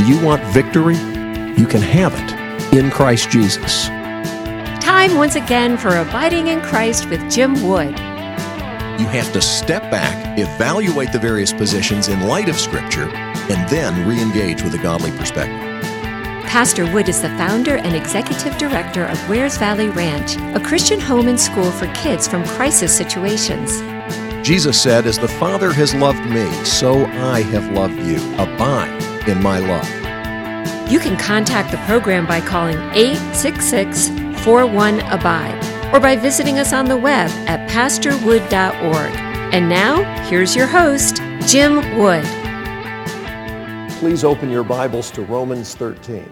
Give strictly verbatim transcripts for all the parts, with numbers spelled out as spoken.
Do you want victory? You can have it in Christ Jesus. Time once again for Abiding in Christ with Jim Wood. You have to step back, evaluate the various positions in light of Scripture, and then re-engage with a godly perspective. Pastor Wood is the founder and executive director of Wares Valley Ranch, a Christian home and school for kids from crisis situations. Jesus said, "As the Father has loved me, so I have loved you. Abide in my love." You can contact the program by calling eight six six, four one, abide or by visiting us on the web at pastor wood dot org. And now, here's your host, Jim Wood. Please open your Bibles to Romans thirteen.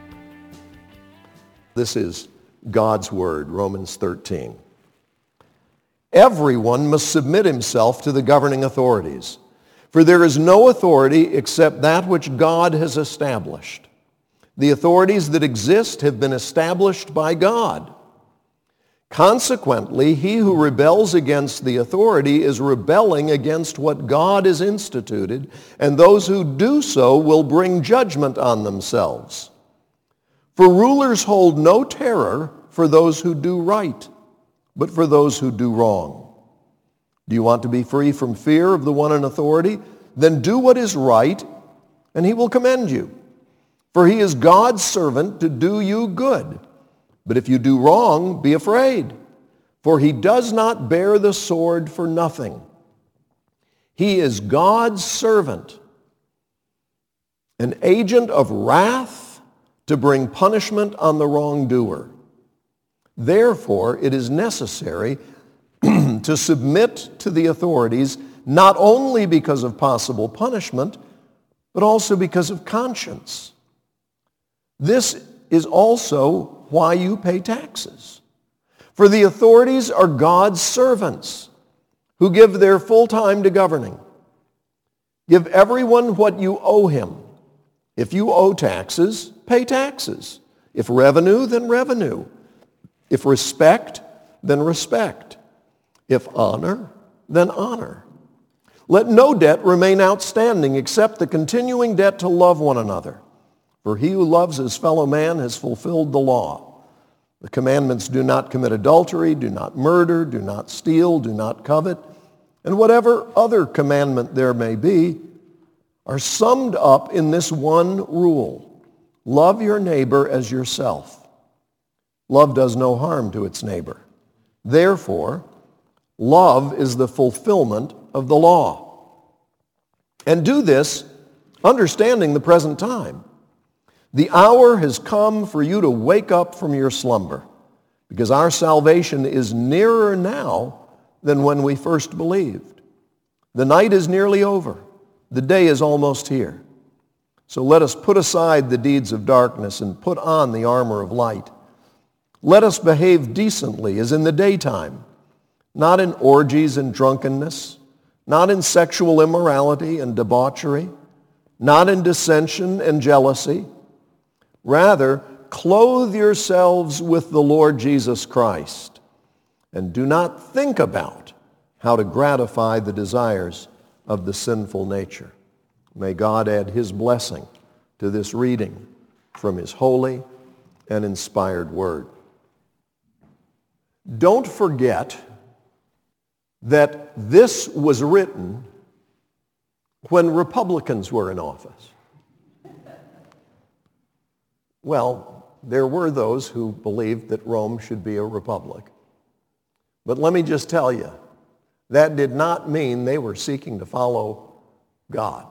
This is God's Word, Romans thirteen. Everyone must submit himself to the governing authorities, for there is no authority except that which God has established. The authorities that exist have been established by God. Consequently, he who rebels against the authority is rebelling against what God has instituted, and those who do so will bring judgment on themselves. For rulers hold no terror for those who do right, but for those who do wrong. Do you want to be free from fear of the one in authority? Then do what is right, and he will commend you. For he is God's servant to do you good. But if you do wrong, be afraid, for he does not bear the sword for nothing. He is God's servant, an agent of wrath to bring punishment on the wrongdoer. Therefore, it is necessary to submit to the authorities, not only because of possible punishment, but also because of conscience. This is also why you pay taxes. For the authorities are God's servants who give their full time to governing. Give everyone what you owe him. If you owe taxes, pay taxes. If revenue, then revenue. If respect, then respect. If honor, then honor. Let no debt remain outstanding except the continuing debt to love one another. For he who loves his fellow man has fulfilled the law. The commandments: do not commit adultery, do not murder, do not steal, do not covet, and whatever other commandment there may be, are summed up in this one rule: love your neighbor as yourself. Love does no harm to its neighbor. Therefore, love is the fulfillment of the law. And do this, understanding the present time. The hour has come for you to wake up from your slumber, because our salvation is nearer now than when we first believed. The night is nearly over. The day is almost here. So let us put aside the deeds of darkness and put on the armor of light. Let us behave decently as in the daytime, not in orgies and drunkenness, not in sexual immorality and debauchery, not in dissension and jealousy. Rather, clothe yourselves with the Lord Jesus Christ, and do not think about how to gratify the desires of the sinful nature. May God add his blessing to this reading from his holy and inspired word. Don't forget that this was written when Republicans were in office. Well, there were those who believed that Rome should be a republic. But let me just tell you, that did not mean they were seeking to follow God.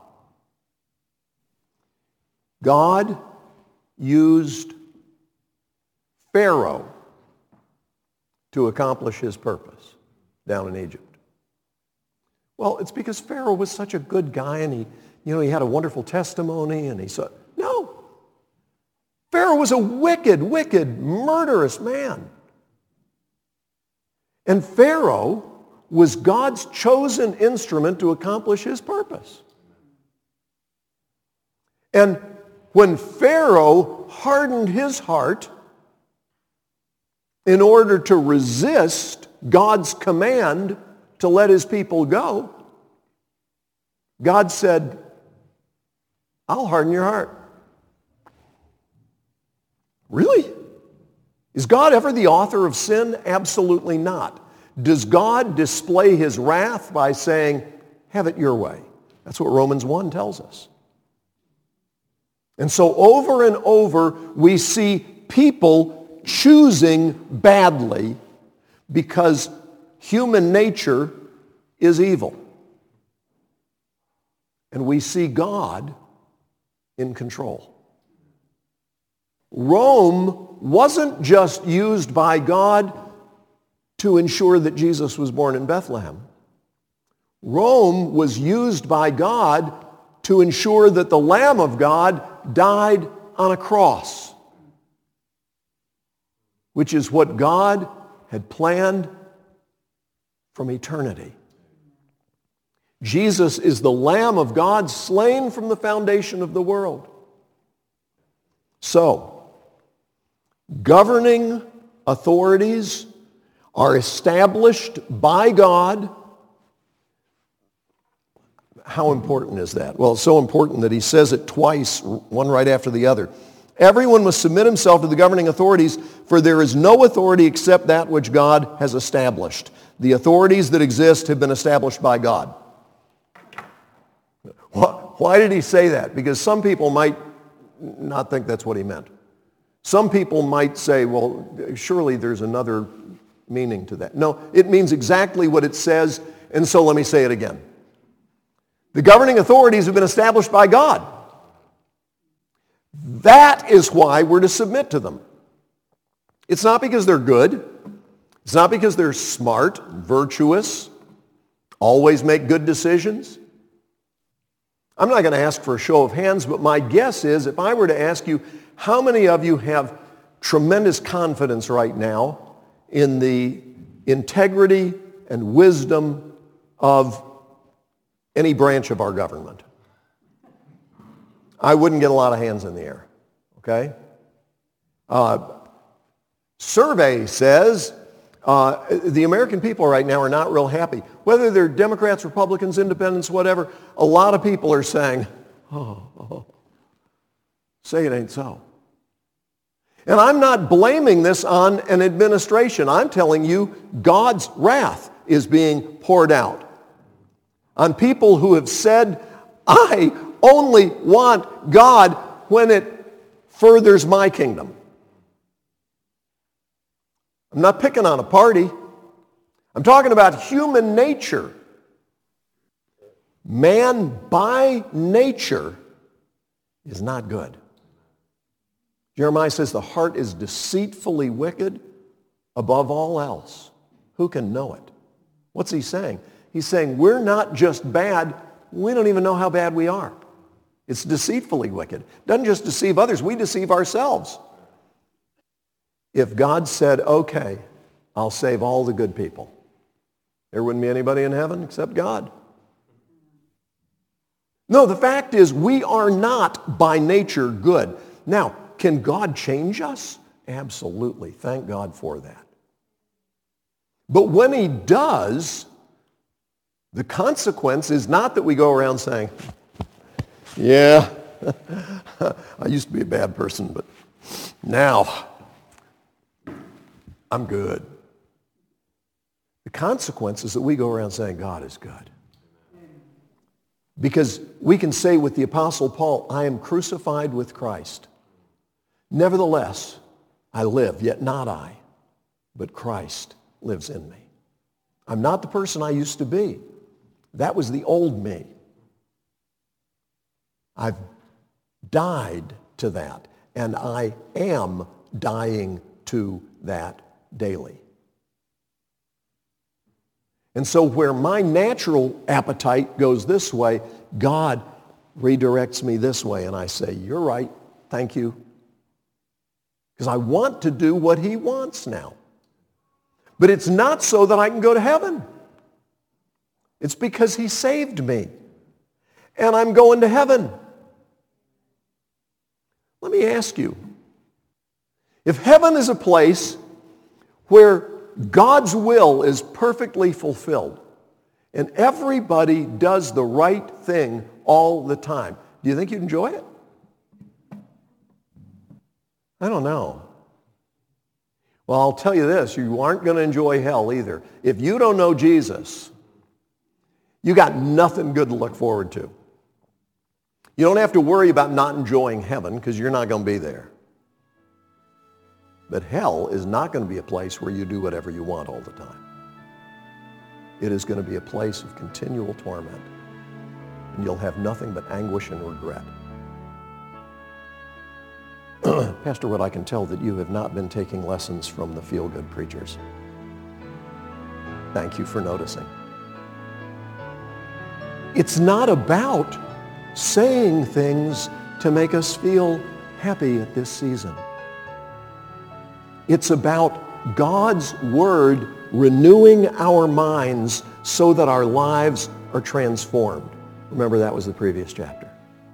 God used Pharaoh to accomplish his purpose down in Egypt. Well, it's because Pharaoh was such a good guy, and he, you know, he had a wonderful testimony, and he said, no. Pharaoh was a wicked, wicked, murderous man. And Pharaoh was God's chosen instrument to accomplish his purpose. And when Pharaoh hardened his heart in order to resist God's command to let his people go, God said, I'll harden your heart. Really? Is God ever the author of sin? Absolutely not. Does God display his wrath by saying, have it your way? That's what Romans one tells us. And so over and over, we see people choosing badly because human nature is evil. And we see God in control. Rome wasn't just used by God to ensure that Jesus was born in Bethlehem. Rome was used by God to ensure that the Lamb of God died on a cross, which is what God had planned from eternity. Jesus is the Lamb of God slain from the foundation of the world. So, governing authorities are established by God. How important is that? Well, it's so important that he says it twice, one right after the other. Everyone must submit himself to the governing authorities, for there is no authority except that which God has established. The authorities that exist have been established by God. Why did he say that? Because some people might not think that's what he meant. Some people might say, well, surely there's another meaning to that. No, it means exactly what it says, and so let me say it again. The governing authorities have been established by God. That is why we're to submit to them. It's not because they're good. It's not because they're smart, virtuous, always make good decisions. I'm not going to ask for a show of hands, but my guess is if I were to ask you, how many of you have tremendous confidence right now in the integrity and wisdom of any branch of our government? I wouldn't get a lot of hands in the air, okay? Uh, survey says uh, the American people right now are not real happy. Whether they're Democrats, Republicans, Independents, whatever, a lot of people are saying, oh, oh, say it ain't so. And I'm not blaming this on an administration. I'm telling you God's wrath is being poured out on people who have said, I only want God when it furthers my kingdom. I'm not picking on a party. I'm talking about human nature. Man by nature is not good. Jeremiah says the heart is deceitfully wicked above all else. Who can know it? What's he saying? He's saying we're not just bad, we don't even know how bad we are. It's deceitfully wicked. It doesn't just deceive others, we deceive ourselves. If God said, okay, I'll save all the good people, there wouldn't be anybody in heaven except God. No, the fact is we are not by nature good. Now, can God change us? Absolutely. Thank God for that. But when he does, the consequence is not that we go around saying, yeah, I used to be a bad person, but now I'm good. The consequence is that we go around saying God is good. Because we can say with the Apostle Paul, I am crucified with Christ. Nevertheless, I live, yet not I, but Christ lives in me. I'm not the person I used to be. That was the old me. I've died to that, and I am dying to that daily. And so where my natural appetite goes this way, God redirects me this way, and I say, you're right, thank you. Because I want to do what he wants now. But it's not so that I can go to heaven. It's because he saved me. And I'm going to heaven. Let me ask you, if heaven is a place where God's will is perfectly fulfilled and everybody does the right thing all the time, do you think you'd enjoy it? I don't know. Well, I'll tell you this, you aren't going to enjoy hell either. If you don't know Jesus, you got nothing good to look forward to. You don't have to worry about not enjoying heaven because you're not going to be there. But hell is not going to be a place where you do whatever you want all the time. It is going to be a place of continual torment. And you'll have nothing but anguish and regret. Pastor Wood, I can tell that you have not been taking lessons from the feel-good preachers. Thank you for noticing. It's not about saying things to make us feel happy at this season. It's about God's Word renewing our minds so that our lives are transformed. Remember, that was the previous chapter.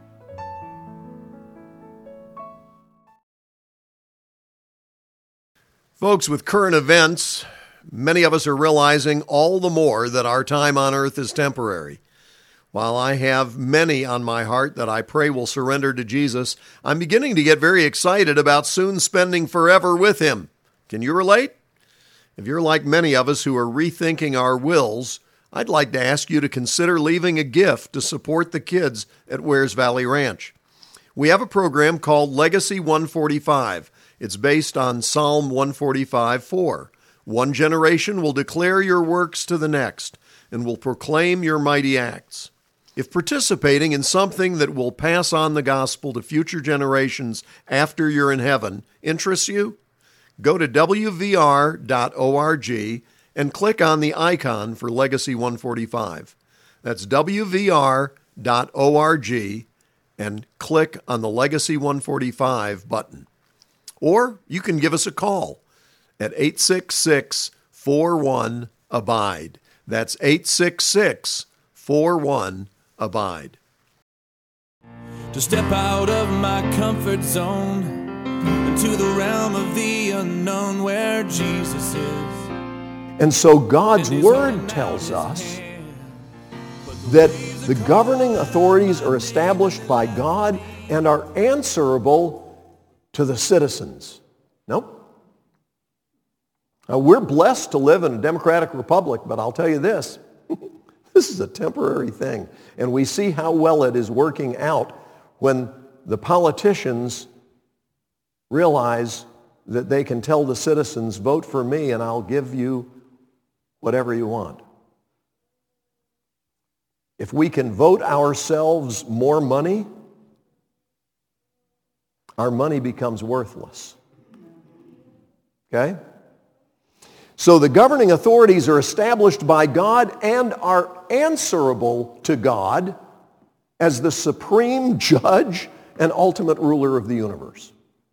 Folks, with current events, many of us are realizing all the more that our time on earth is temporary. While I have many on my heart that I pray will surrender to Jesus, I'm beginning to get very excited about soon spending forever with Him. Can you relate? If you're like many of us who are rethinking our wills, I'd like to ask you to consider leaving a gift to support the kids at Wares Valley Ranch. We have a program called Legacy one forty-five. It's based on Psalm one forty-five four. One generation will declare your works to the next and will proclaim your mighty acts. If participating in something that will pass on the gospel to future generations after you're in heaven interests you, go to w v r dot org and click on the icon for Legacy one forty-five. That's w v r dot org and click on the Legacy one forty-five button. Or you can give us a call at eight six six, four one, abide. That's eight six six, four one, abide. To step out of my comfort zone into the realm of the unknown where Jesus is. And so God's Word tells us that the governing authorities are established by God and are answerable to the citizens. No? Now, we're blessed to live in a democratic republic, but I'll tell you this, this is a temporary thing. And we see how well it is working out when the politicians realize that they can tell the citizens, vote for me and I'll give you whatever you want. If we can vote ourselves more money, our money becomes worthless. Okay? So the governing authorities are established by God and are answerable to God as the supreme judge and ultimate ruler of the universe.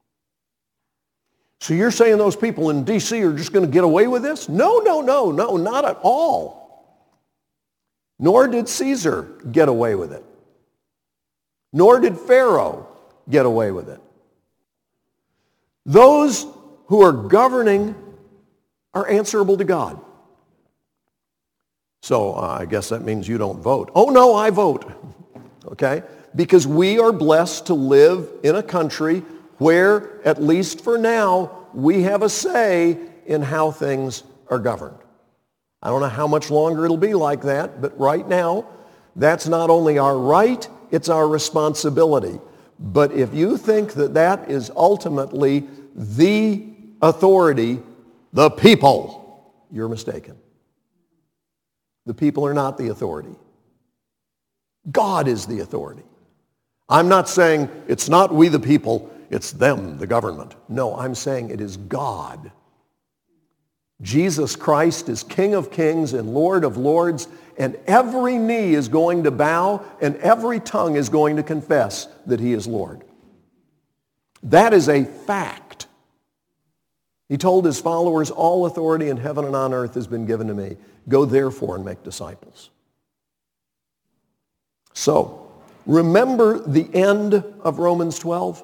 So you're saying those people in D C are just going to get away with this? No, no, no, no, not at all. Nor did Caesar get away with it. Nor did Pharaoh get away with it. Those who are governing are answerable to God. So uh, I guess that means you don't vote. Oh no, I vote. Okay? Because we are blessed to live in a country where, at least for now, we have a say in how things are governed. I don't know how much longer it'll be like that, but right now, that's not only our right, it's our responsibility. But if you think that that is ultimately the authority, the people, you're mistaken. The people are not the authority. God is the authority. I'm not saying it's not we the people, it's them, the government. No, I'm saying it is God. Jesus Christ is King of kings and Lord of lords, and every knee is going to bow and every tongue is going to confess that he is Lord. That is a fact. He told his followers, all authority in heaven and on earth has been given to me. Go therefore and make disciples. So, remember the end of Romans twelve?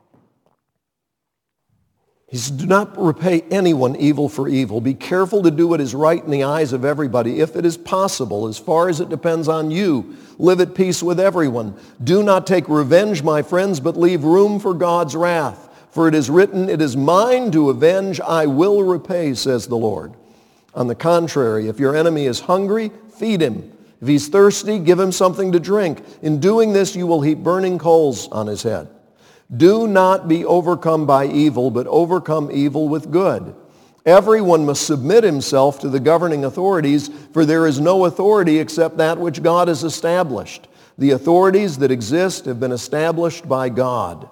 He says, do not repay anyone evil for evil. Be careful to do what is right in the eyes of everybody. If it is possible, as far as it depends on you, live at peace with everyone. Do not take revenge, my friends, but leave room for God's wrath. For it is written, it is mine to avenge, I will repay, says the Lord. On the contrary, if your enemy is hungry, feed him. If he's thirsty, give him something to drink. In doing this, you will heap burning coals on his head. Do not be overcome by evil, but overcome evil with good. Everyone must submit himself to the governing authorities, for there is no authority except that which God has established. The authorities that exist have been established by God.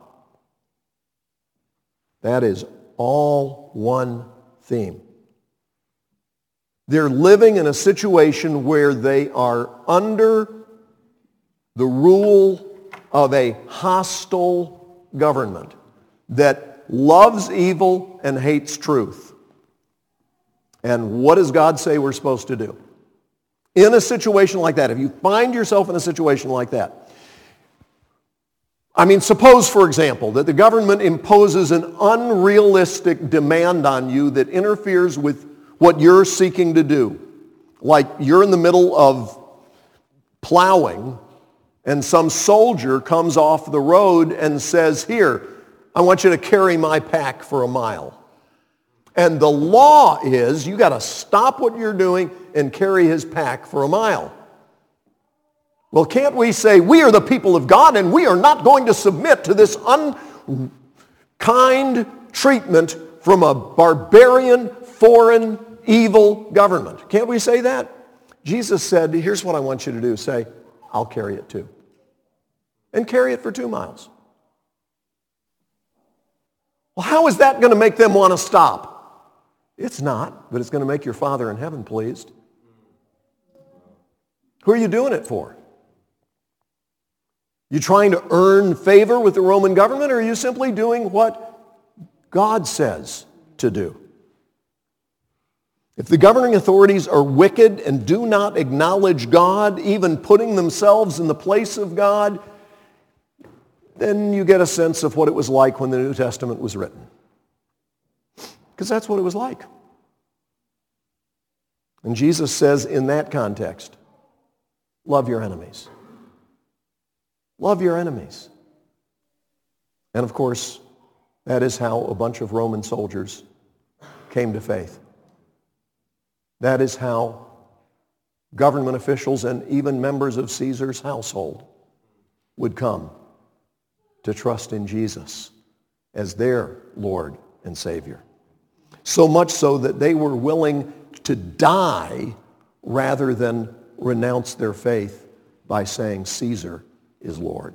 That is all one theme. They're living in a situation where they are under the rule of a hostile government that loves evil and hates truth. And what does God say we're supposed to do? In a situation like that, if you find yourself in a situation like that, I mean, suppose, for example, that the government imposes an unrealistic demand on you that interferes with what you're seeking to do. Like you're in the middle of plowing and some soldier comes off the road and says, here, I want you to carry my pack for a mile. And the law is you got to stop what you're doing and carry his pack for a mile. Well, can't we say, we are the people of God and we are not going to submit to this unkind treatment from a barbarian, foreign, evil government? Can't we say that? Jesus said, here's what I want you to do. Say, I'll carry it too. And carry it for two miles. Well, how is that going to make them want to stop? It's not, but it's going to make your Father in heaven pleased. Who are you doing it for? You trying to earn favor with the Roman government, or are you simply doing what God says to do? If the governing authorities are wicked and do not acknowledge God, even putting themselves in the place of God, then you get a sense of what it was like when the New Testament was written. Because that's what it was like. And Jesus says in that context, love your enemies. Love your enemies. And of course, that is how a bunch of Roman soldiers came to faith. That is how government officials and even members of Caesar's household would come to trust in Jesus as their Lord and Savior. So much so that they were willing to die rather than renounce their faith by saying Caesar is Lord.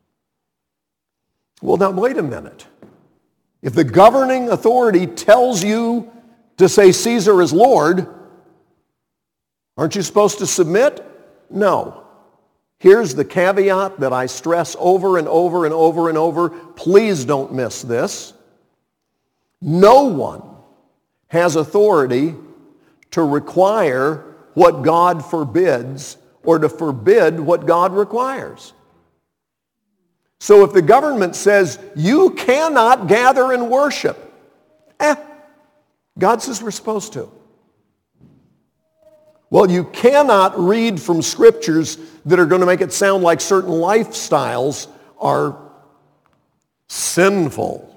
Well, now wait a minute. If the governing authority tells you to say Caesar is Lord, aren't you supposed to submit? No. Here's the caveat that I stress over and over and over and over. Please don't miss this. No one has authority to require what God forbids or to forbid what God requires. So if the government says you cannot gather and worship, eh, God says we're supposed to. Well, you cannot read from scriptures that are going to make it sound like certain lifestyles are sinful.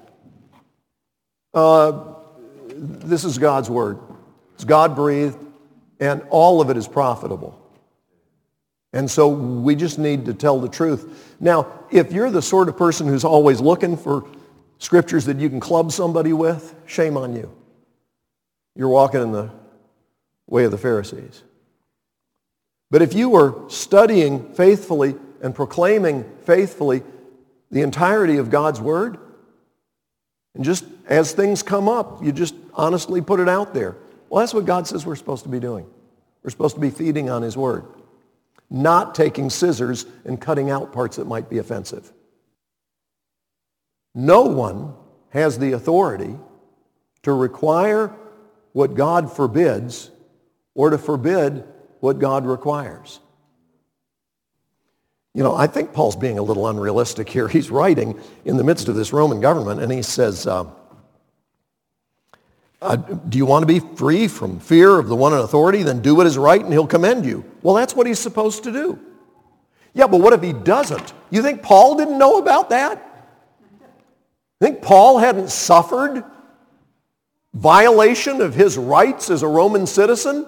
Uh, this is God's word. It's God-breathed, and all of it is profitable. And so we just need to tell the truth. Now, if you're the sort of person who's always looking for scriptures that you can club somebody with, shame on you. You're walking in the way of the Pharisees. But if you are studying faithfully and proclaiming faithfully the entirety of God's word, and just as things come up, you just honestly put it out there. Well, that's what God says we're supposed to be doing. We're supposed to be feeding on his word, not taking scissors and cutting out parts that might be offensive. No one has the authority to require what God forbids or to forbid what God requires. You know, I think Paul's being a little unrealistic here. He's writing in the midst of this Roman government, and he says, uh, uh, do you want to be free from fear of the one in authority? Then do what is right, and he'll commend you. Well, that's what he's supposed to do. Yeah, but what if he doesn't? You think Paul didn't know about that? Think Paul hadn't suffered violation of his rights as a Roman citizen?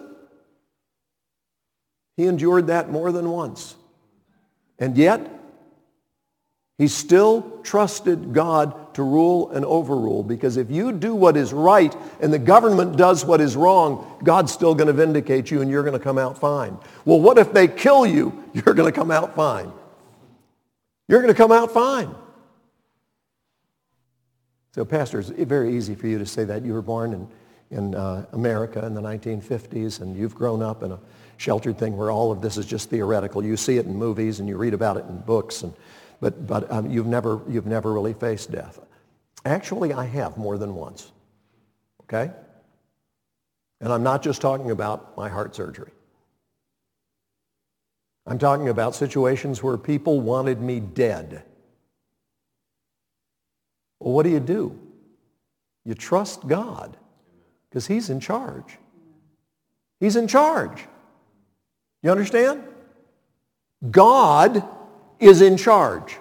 He endured that more than once. And yet, he still trusted God to rule and overrule, because if you do what is right and the government does what is wrong, God's still going to vindicate you and you're going to come out fine. Well, what if they kill you? You're going to come out fine. You're going to come out fine. So, Pastor, it's very easy for you to say that. You were born in, in uh, America in the nineteen fifties, and you've grown up in a sheltered thing where all of this is just theoretical. You see it in movies and you read about it in books, and but but um, you've never you've never really faced death. Actually, I have more than once. Okay? And I'm not just talking about my heart surgery. I'm talking about situations where people wanted me dead. Well, what do you do? You trust God, because he's in charge. He's in charge. You understand? God is in charge.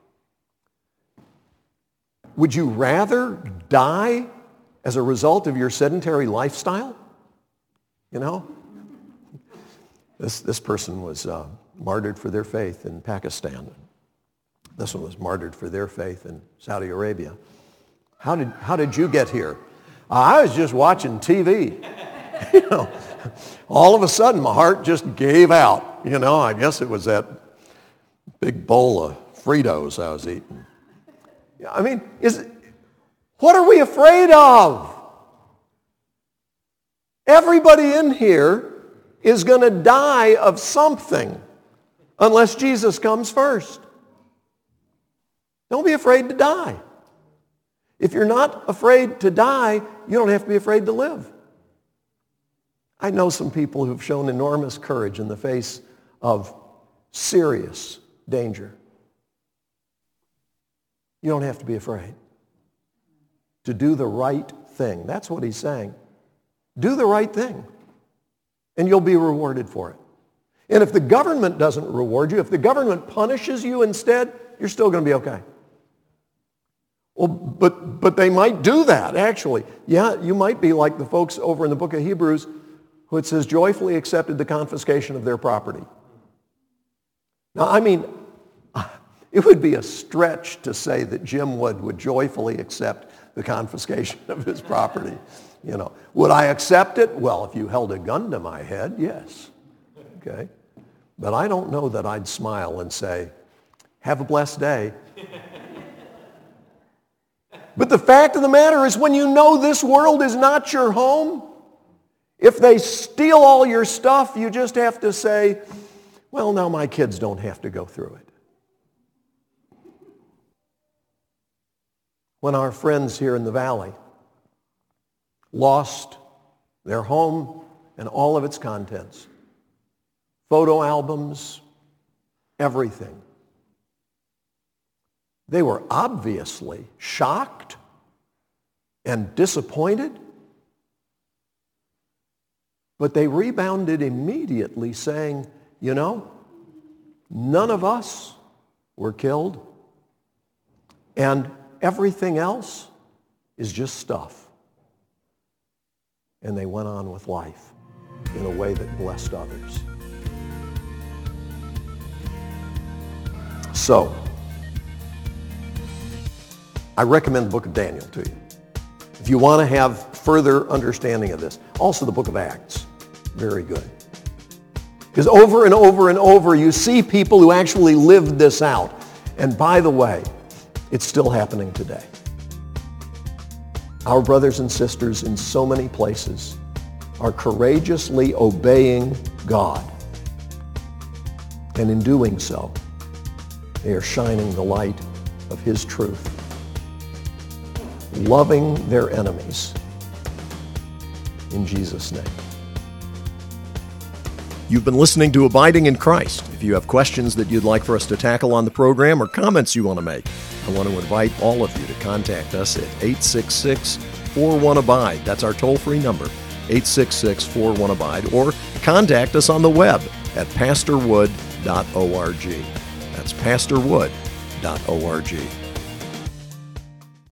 Would you rather die as a result of your sedentary lifestyle? You know? This, this person was uh, martyred for their faith in Pakistan. This one was martyred for their faith in Saudi Arabia. How did, how did you get here? Uh, I was just watching T V. You know, all of a sudden my heart just gave out. You know, I guess it was that big bowl of Fritos I was eating. I mean, is what are we afraid of? Everybody in here is going to die of something unless Jesus comes first. Don't be afraid to die. If you're not afraid to die, you don't have to be afraid to live. I know some people who've shown enormous courage in the face of serious danger. You don't have to be afraid to do the right thing. That's what he's saying. Do the right thing, and you'll be rewarded for it. And if the government doesn't reward you, if the government punishes you instead, you're still going to be okay. Well, but, but they might do that, actually. Yeah, you might be like the folks over in the book of Hebrews who it says joyfully accepted the confiscation of their property. Now, I mean, it would be a stretch to say that Jim Wood would joyfully accept the confiscation of his property. You know, would I accept it? Well, if you held a gun to my head, yes. Okay? But I don't know that I'd smile and say, have a blessed day. But the fact of the matter is, when you know this world is not your home, if they steal all your stuff, you just have to say, well, now my kids don't have to go through it. When our friends here in the valley lost their home and all of its contents, photo albums, everything, they were obviously shocked and disappointed, but they rebounded immediately saying, you know, none of us were killed, and everything else is just stuff. And they went on with life in a way that blessed others. So, I recommend the book of Daniel to you if you want to have further understanding of this. Also the book of Acts, very good. Because over and over and over you see people who actually lived this out. And by the way, it's still happening today. Our brothers and sisters in so many places are courageously obeying God. And in doing so, they are shining the light of his truth, loving their enemies in Jesus' name. You've been listening to Abiding in Christ. If you have questions that you'd like for us to tackle on the program or comments you want to make, I want to invite all of you to contact us at eight six six, four one, abide. That's our toll-free number, eight six six, four one, abide. Or contact us on the web at pastor wood dot org. That's pastor wood dot org.